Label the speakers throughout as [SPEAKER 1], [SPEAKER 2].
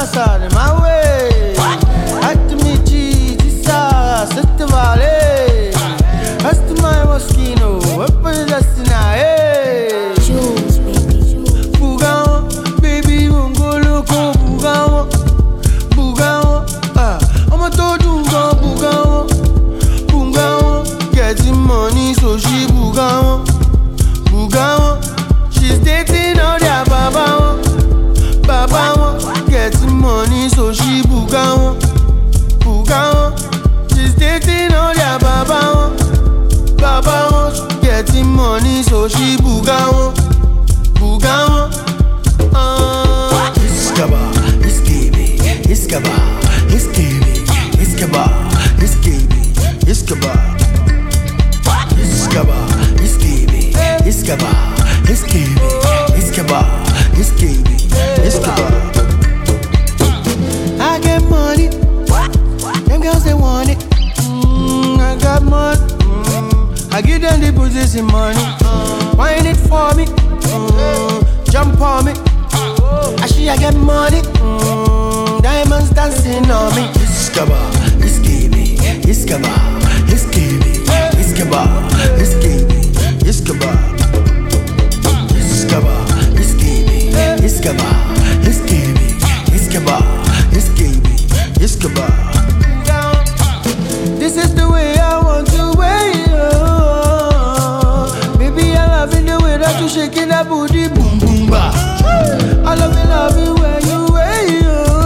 [SPEAKER 1] passare my way. Amici ci sa, sette vale. Hasta my moschino, e poi destinare.
[SPEAKER 2] Jules, baby, Jules.
[SPEAKER 1] Bugamo, baby, wongo loco, bugamo. Bugamo, I'ma do go bugamo. Bugamo, getting money, so she bugamo. Bugamo, she's dating all their baba. Baba, getting money, so she bugamo. Bugamo, she's dating all their baba. Baba, getting money, so she bugamo. Bugamo,
[SPEAKER 3] Iskaba, iskibi, iskaba, iskibi, iskaba, iskibi, iskaba. Iskaba, iskibi, iskaba, iskibi, iskaba, iskibi, iskaba.
[SPEAKER 1] I get money. Them girls they want it. I got money. I give them the position money. Wine it for me. Jump on me. I get money. Diamonds dancing on me.
[SPEAKER 3] Iskaba, iskibi, iskaba, iskibi, iskaba, iskibi, iskaba. Iskaba, iskibi, iskaba, iskibi, iskaba, iskibi, iskaba.
[SPEAKER 1] This is the way I want to wait. Baby, I love it the way that you shaking that booty, boom boom ba. I love it when you wait.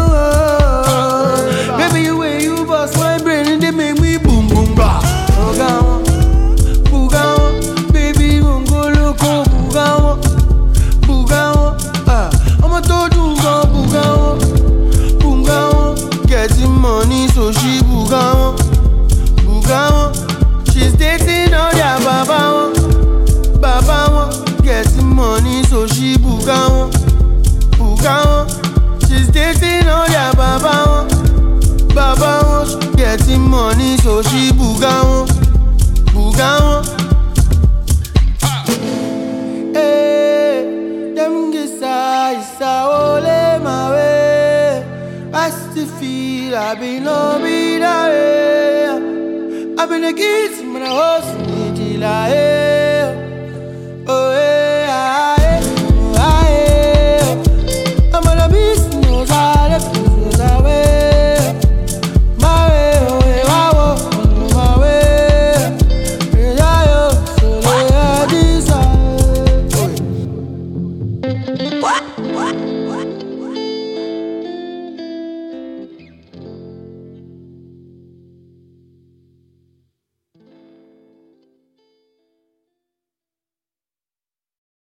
[SPEAKER 1] Baby, you way you bust my brain and they make me boom boom ba. Bugamo, bugamo, baby, won't go loco, bugamo, bugamo. I'ma do go bugamo, bugamo, getting money, so she bugamo. Bugamo, she's dating all their baba. Baba, getting money, so she bugamo. Bugamo, she's dating all their baba. Baba, getting money, so she bugamo. Bugamo. Hey, them isa ole my way. I still feel I be no be that way. I've been a kid, man, I was till I oh, yeah, I'm gonna be no side, my way, my way, so they are this.